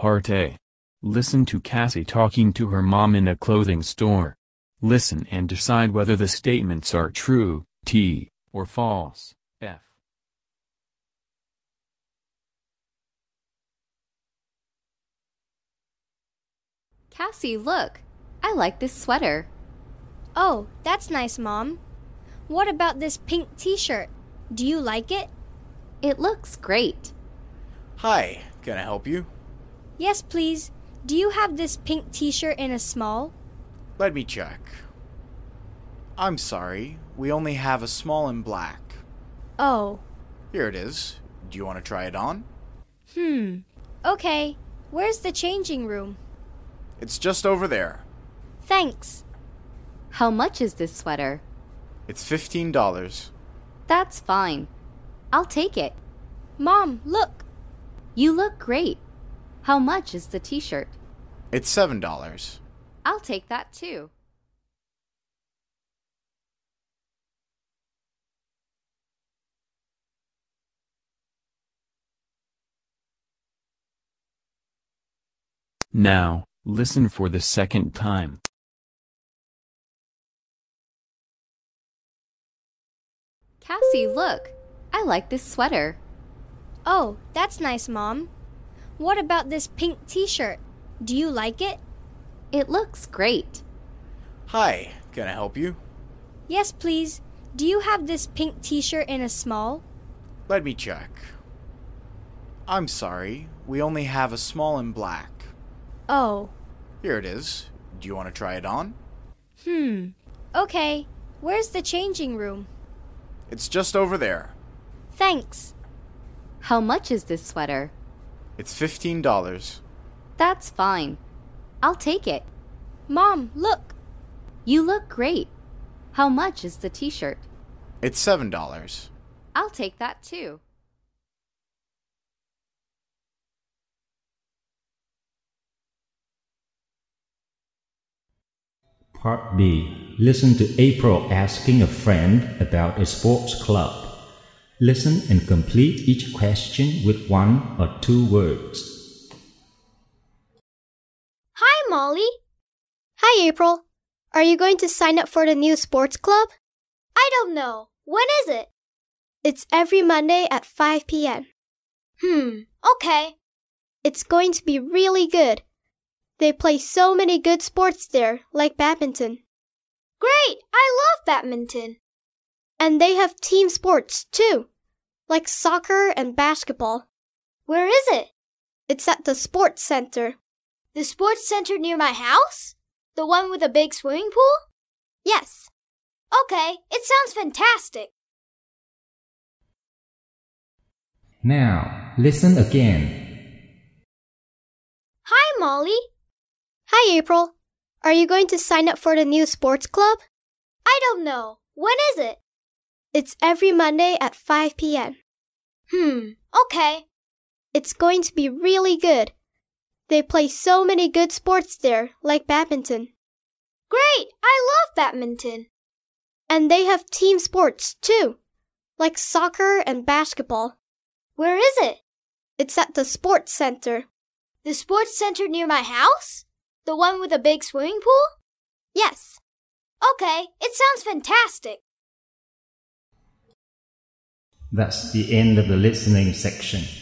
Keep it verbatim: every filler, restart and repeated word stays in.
Part A. Listen to Cassie talking to her mom in a clothing store. Listen and decide whether the statements are true, T, or false, F. Cassie, look. I like this sweater. Oh, that's nice, Mom. What about this pink t-shirt? Do you like it? It looks great. Hi, can I help you? Yes, please. Do you have this pink t-shirt in a small? Let me check. I'm sorry, we only have a small in black. Oh. Here it is. Do you want to try it on? Hmm. Okay. Where's the changing room? It's just over there. Thanks. How much is this sweater? It's fifteen dollars. That's fine. I'll take it. Mom, look. You look great. How much is the t-shirt? It's seven dollars. I'll take that too. Now, listen for the second time. Cassie, look. I like this sweater. Oh, that's nice, Mom. What about this pink t-shirt? Do you like it? It looks great. Hi, can I help you? Yes, please. Do you have this pink t-shirt in a small? Let me check. I'm sorry, we only have a small in black. Oh. Here it is. Do you want to try it on? Hmm. Okay. Where's the changing room? It's just over there. Thanks. How much is this sweater? It's fifteen dollars. That's fine. I'll take it. Mom, look. You look great. How much is the t-shirt? It's seven dollars. I'll take that too. Part B. Listen to April asking a friend about a sports club. Listen and complete each question with one or two words. Hi, Molly. Hi, April. Are you going to sign up for the new sports club? I don't know. When is it? It's every Monday at five p.m. Hmm, okay. It's going to be really good. They play so many good sports there, like badminton. Great! I love badminton. And they have team sports, too, like soccer and basketball. Where is it? It's at the sports center. The sports center near my house? The one with a big swimming pool? Yes. Okay, it sounds fantastic. Now, listen again. Hi, Molly. Hi, April. Are you going to sign up for the new sports club? I don't know. When is it? It's every Monday at five p.m. Hmm, okay. It's going to be really good. They play so many good sports there, like badminton. Great! I love badminton. And they have team sports, too, like soccer and basketball. Where is it? It's at the sports center. The sports center near my house? The one with a big swimming pool? Yes. Okay, it sounds fantastic. That's the end of the listening section.